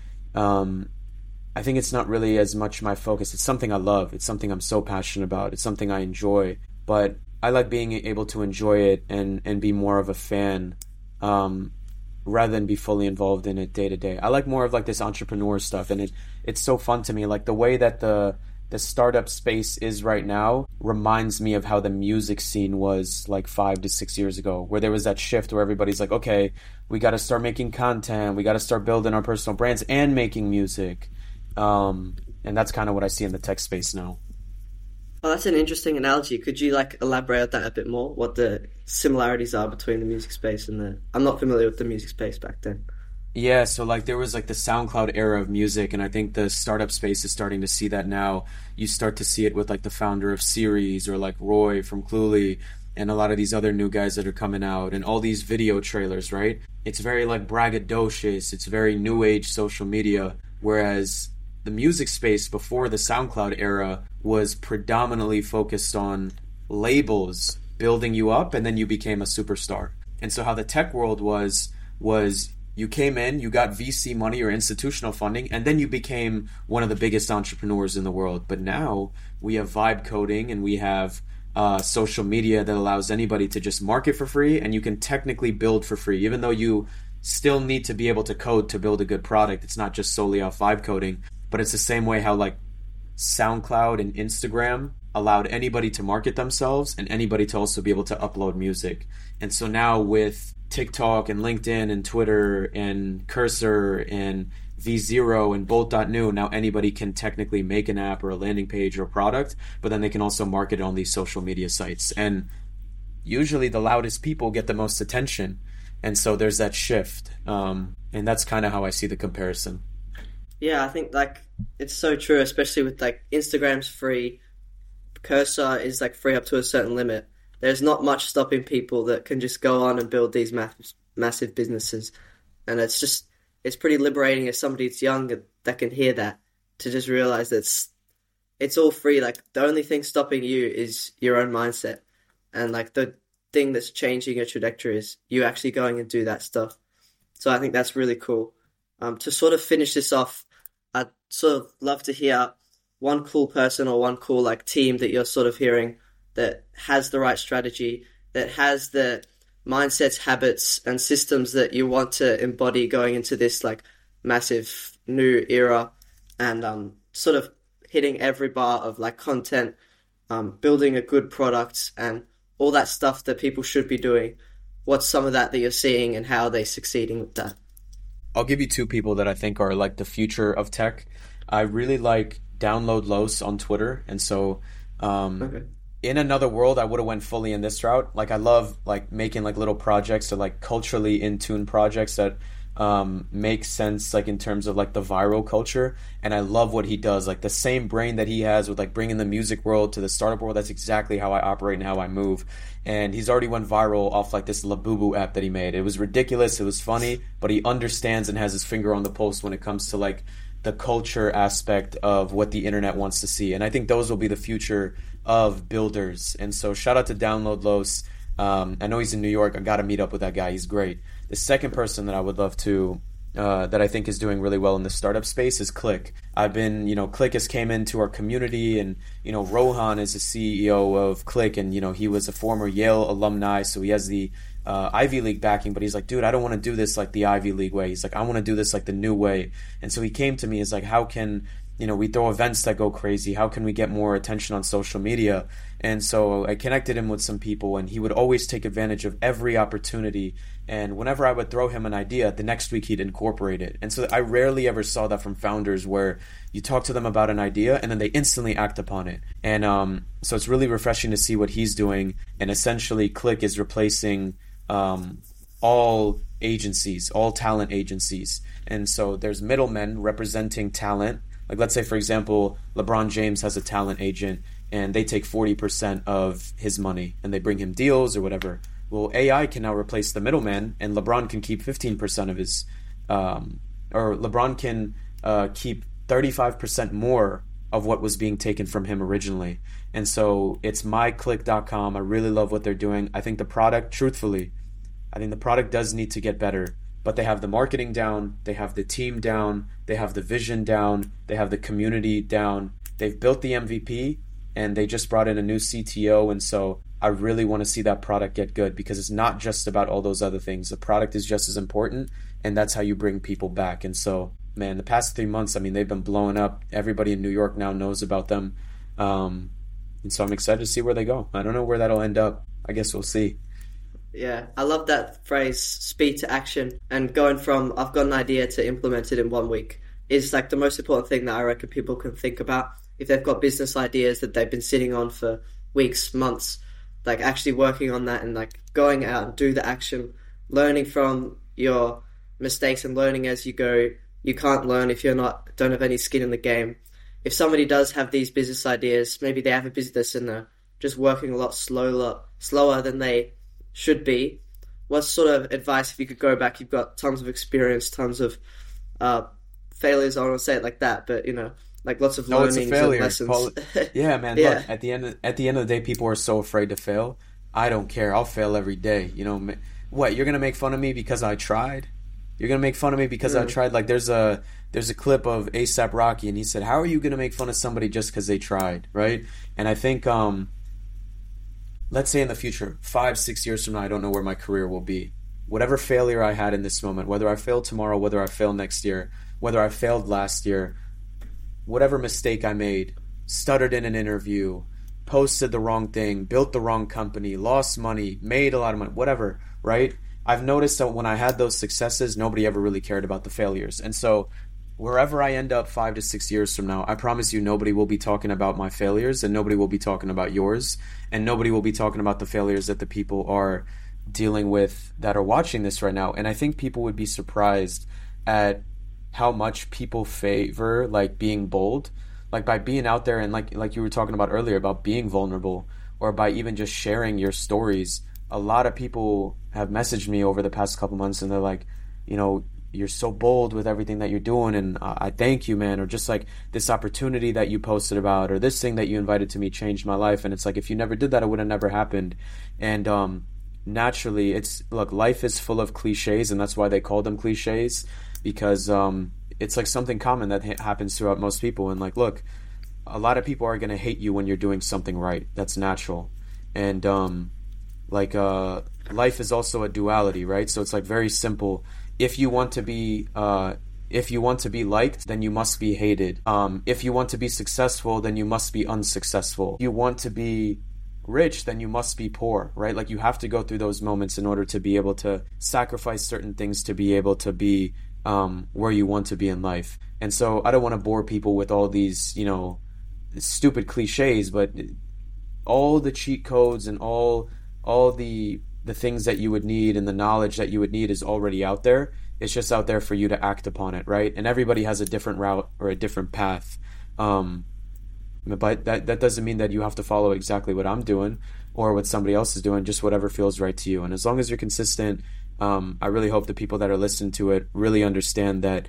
I think it's not really as much my focus. It's something I love. It's something I'm so passionate about. It's something I enjoy. But I like being able to enjoy it and be more of a fan rather than be fully involved in it day to day. I like more of like this entrepreneur stuff, and it's so fun to me. Like the way that the startup space is right now reminds me of how the music scene was like 5 to 6 years ago, where there was that shift where everybody's like, okay, we got to start making content, we got to start building our personal brands and making music. And that's kind of what I see in the tech space now. Oh, that's an interesting analogy. Could you like elaborate on that a bit more? What the similarities are between the music space and the... I'm not familiar with the music space back then. Yeah, so like there was like the SoundCloud era of music, and I think the startup space is starting to see that now. You start to see it with like the founder of Series or like Roy from Cluely and a lot of these other new guys that are coming out and all these video trailers, right? It's very like braggadocious, it's very new age social media, whereas the music space before the SoundCloud era was predominantly focused on labels building you up and then you became a superstar. And so how the tech world was you came in, you got VC money or institutional funding, and then you became one of the biggest entrepreneurs in the world. But now we have vibe coding and we have social media that allows anybody to just market for free, and you can technically build for free, even though you still need to be able to code to build a good product. It's not just solely off vibe coding, but it's the same way how like SoundCloud and Instagram allowed anybody to market themselves and anybody to also be able to upload music. And so now with TikTok and LinkedIn and Twitter and Cursor and V0 and Bolt.new, now anybody can technically make an app or a landing page or a product, but then they can also market it on these social media sites. And usually the loudest people get the most attention. And so there's that shift. And that's kind of how I see the comparison. Yeah, I think like it's so true, especially with like Instagram's free, Cursor is like free up to a certain limit. There's not much stopping people that can just go on and build these massive businesses. And it's pretty liberating as somebody that's young that can hear that, to just realize that it's all free. Like the only thing stopping you is your own mindset. And like the thing that's changing your trajectory is you actually going and do that stuff. So I think that's really cool. To sort of finish this off, I'd sort of love to hear one cool person or one cool like team that you're sort of hearing that has the right strategy, that has the mindsets, habits, and systems that you want to embody going into this like massive new era, and sort of hitting every bar of like content, building a good product, and all that stuff that people should be doing. What's some of that you're seeing and how are they succeeding with that? I'll give you two people that I think are like the future of tech. I really like Download Los on Twitter, and so okay. In another world, I would have went fully in this route. Like I love like making like little projects or like culturally in tune projects that make sense like in terms of like the viral culture. And I love what he does. Like the same brain that he has with like bringing the music world to the startup world. That's exactly how I operate and how I move. And he's already went viral off like this Labubu app that he made. It was ridiculous. It was funny, but he understands and has his finger on the pulse when it comes to like the culture aspect of what the internet wants to see. And I think those will be the future of builders. And so shout out to Download Los. I know he's in New York. I got to meet up with that guy. He's great. The second person that I would love to, that I think is doing really well in the startup space is Click. Click has came into our community, and, Rohan is the CEO of Click, and, he was a former Yale alumni, so he has the Ivy League backing, but he's like, dude, I don't want to do this like the Ivy League way. He's like, I want to do this like the new way. And so he came to me, he's like, how can, we throw events that go crazy. How can we get more attention on social media? And so I connected him with some people, and he would always take advantage of every opportunity. And whenever I would throw him an idea, the next week he'd incorporate it. And so I rarely ever saw that from founders, where you talk to them about an idea and then they instantly act upon it. And so it's really refreshing to see what he's doing. And essentially Click is replacing all agencies, all talent agencies. And so there's middlemen representing talent. Like let's say, for example, LeBron James has a talent agent and they take 40% of his money and they bring him deals or whatever. Well, AI can now replace the middleman, and LeBron can keep 15% of his, or LeBron can keep 35% more of what was being taken from him originally. And so it's myclick.com. I really love what they're doing. I think the product, truthfully, does need to get better. But they have the marketing down, they have the team down, they have the vision down, they have the community down. They've built the MVP, and they just brought in a new CTO. And so I really want to see that product get good, because it's not just about all those other things. The product is just as important, and that's how you bring people back. And so, man, the past 3 months, I mean, they've been blowing up. Everybody in New York now knows about them. And so I'm excited to see where they go. I don't know where that'll end up. I guess we'll see. Yeah, I love that phrase, speed to action, and going from I've got an idea to implement it in 1 week is like the most important thing that I reckon people can think about. If they've got business ideas that they've been sitting on for weeks, months, like actually working on that and like going out and do the action, learning from your mistakes and learning as you go. You can't learn if don't have any skin in the game. If somebody does have these business ideas, maybe they have a business and they're just working a lot slower than they should be. What sort of advice, if you could go back, you've got tons of experience, tons of failures, I don't want to say it like that, but like lots of learnings and lessons. Yeah, man. Yeah. Look, at the end of the day, people are so afraid to fail. I don't care. I'll fail every day. What, you're gonna make fun of me because I tried? You're gonna make fun of me because I tried? Like there's a clip of A$AP Rocky, and he said, "How are you gonna make fun of somebody just because they tried?" Right? And I think let's say in the future, 5-6 years from now, I don't know where my career will be. Whatever failure I had in this moment, whether I fail tomorrow, whether I fail next year, whether I failed last year, whatever mistake I made, stuttered in an interview, posted the wrong thing, built the wrong company, lost money, made a lot of money, whatever, right? I've noticed that when I had those successes, nobody ever really cared about the failures. And so wherever I end up 5 to 6 years from now, I promise you nobody will be talking about my failures, and nobody will be talking about yours, and nobody will be talking about the failures that the people are dealing with that are watching this right now. And I think people would be surprised at how much people favor like being bold, like by being out there and like you were talking about earlier about being vulnerable, or by even just sharing your stories. A lot of people have messaged me over the past couple months, and they're like, you're so bold with everything that you're doing, and I thank you, man. Or just like this opportunity that you posted about, or this thing that you invited to me changed my life. And it's like, if you never did that, it would have never happened. And naturally, life is full of cliches, and that's why they call them cliches, because it's like something common that happens throughout most people. And like, look, a lot of people are going to hate you when you're doing something right. That's natural. And life is also a duality, right? So it's like very simple. If you want to be liked, then you must be hated. If you want to be successful, then you must be unsuccessful. If you want to be rich, then you must be poor, right? Like you have to go through those moments in order to be able to sacrifice certain things to be able to be where you want to be in life. And so I don't want to bore people with all these, stupid cliches, but all the cheat codes and all the things that you would need and the knowledge that you would need is already out there. It's just out there for you to act upon it, right? And everybody has a different route or a different path. But that doesn't mean that you have to follow exactly what I'm doing or what somebody else is doing, just whatever feels right to you. And as long as you're consistent, I really hope the people that are listening to it really understand that,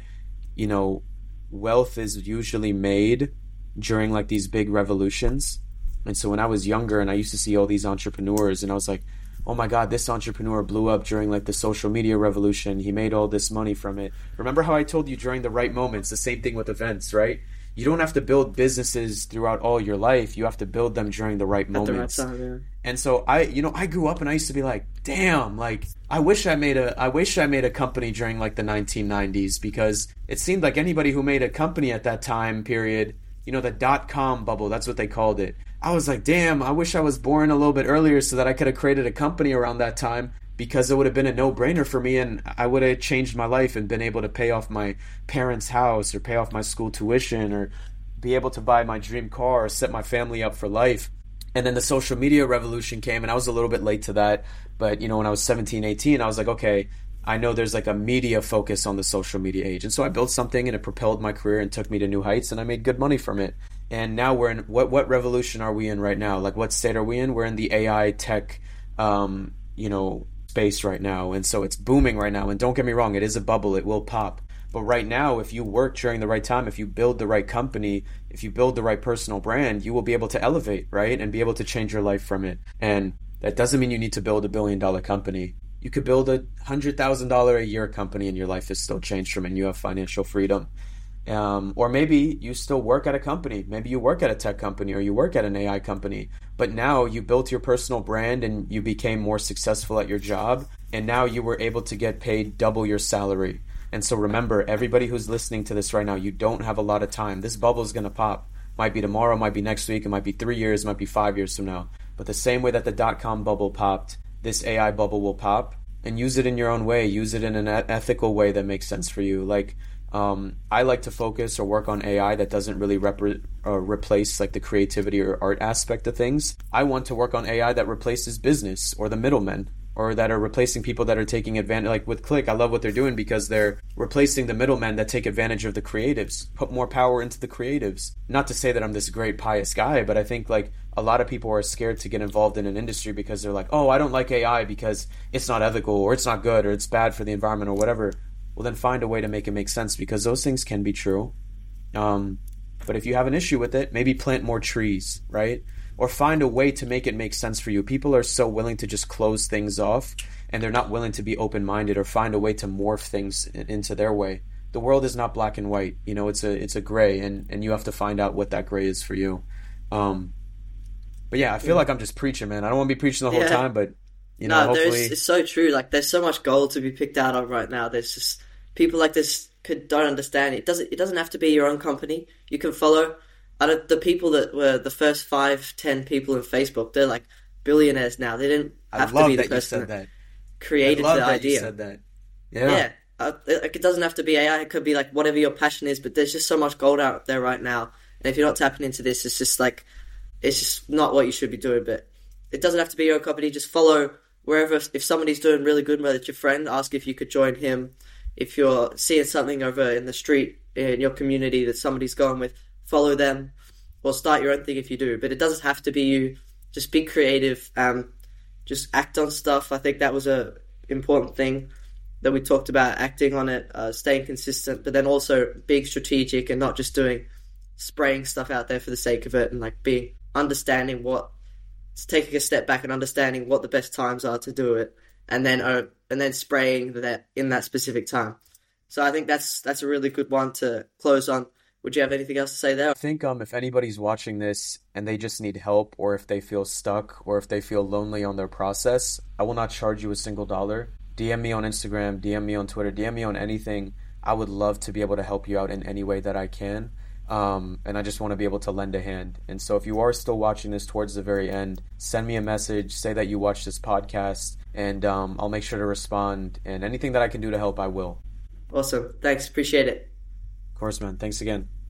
wealth is usually made during like these big revolutions. And so when I was younger and I used to see all these entrepreneurs, and I was like, oh my God, this entrepreneur blew up during like the social media revolution. He made all this money from it. Remember how I told you during the right moments, the same thing with events, right? You don't have to build businesses throughout all your life. You have to build them during the right moments. At the right time, yeah. And so I grew up and I used to be like, damn, like I wish I made a company during like the 1990s, because it seemed like anybody who made a company at that time period, the .com bubble, that's what they called it. I was like, damn, I wish I was born a little bit earlier so that I could have created a company around that time, because it would have been a no-brainer for me, and I would have changed my life and been able to pay off my parents' house or pay off my school tuition or be able to buy my dream car or set my family up for life. And then the social media revolution came, and I was a little bit late to that. But, when I was 17, 18, I was like, okay, I know there's like a media focus on the social media age. And so I built something, and it propelled my career and took me to new heights, and I made good money from it. And now we're in, what revolution are we in right now? Like, what state are we in? We're in the AI tech, space right now. And so it's booming right now. And don't get me wrong, it is a bubble. It will pop. But right now, if you work during the right time, if you build the right company, if you build the right personal brand, you will be able to elevate, right? And be able to change your life from it. And that doesn't mean you need to build $1 billion company. You could build a $100,000 a year company and your life is still changed from it, and you have financial freedom. Or maybe you still work at a company. Maybe you work at a tech company or you work at an AI company, but now you built your personal brand and you became more successful at your job. And now you were able to get paid double your salary. And so remember, everybody who's listening to this right now, you don't have a lot of time. This bubble is going to pop. Might be tomorrow, might be next week, it might be 3 years, it might be 5 years from now. But the same way that the dot-com bubble popped, this AI bubble will pop, and use it in your own way. Use it in an ethical way that makes sense for you. Like, I like to focus or work on AI that doesn't really replace like the creativity or art aspect of things. I want to work on AI that replaces business or the middlemen, or that are replacing people that are taking advantage. Like with Click, I love what they're doing because they're replacing the middlemen that take advantage of the creatives, put more power into the creatives. Not to say that I'm this great pious guy, but I think like a lot of people are scared to get involved in an industry because they're like, oh, I don't like AI because it's not ethical or it's not good or it's bad for the environment or whatever. Well, then find a way to make it make sense, because those things can be true. But if you have an issue with it, maybe plant more trees, right? Or find a way to make it make sense for you. People are so willing to just close things off, and they're not willing to be open-minded or find a way to morph things into their way. The world is not black and white. You know, it's a gray, and you have to find out what that gray is for you. But yeah, I feel like I'm just preaching, man. I don't want to be preaching the whole time, but you know, hopefully it's so true. Like, there's so much gold to be picked out of right now. There's just people like this don't understand it. It doesn't have to be your own company. You can follow. The people that were the first 5-10 people in Facebook, they're like billionaires now. They didn't have to be the person that created the idea. You said that. Yeah. Like, it doesn't have to be AI. It could be like whatever your passion is. But there's just so much gold out there right now. And if you're not tapping into this, it's just not what you should be doing. But it doesn't have to be your own company. Just follow wherever. If somebody's doing really good, whether it's your friend, ask if you could join him. If you're seeing something over in the street in your community that somebody's going with, follow them, or start your own thing if you do. But it doesn't have to be you. Just be creative. Just act on stuff. I think that was a important thing that we talked about, acting on it, staying consistent, but then also being strategic and not just spraying stuff out there for the sake of it, and like taking a step back and understanding what the best times are to do it, and then spraying that in that specific time. So I think that's a really good one to close on. Would you have anything else to say there? I think if anybody's watching this and they just need help, or if they feel stuck, or if they feel lonely on their process, I will not charge you a single dollar. DM me on Instagram, DM me on Twitter, DM me on anything. I would love to be able to help you out in any way that I can. And I just want to be able to lend a hand. And so if you are still watching this towards the very end, send me a message, say that you watched this podcast, and I'll make sure to respond. And anything that I can do to help, I will. Awesome. Thanks. Appreciate it. Of course, man. Thanks again.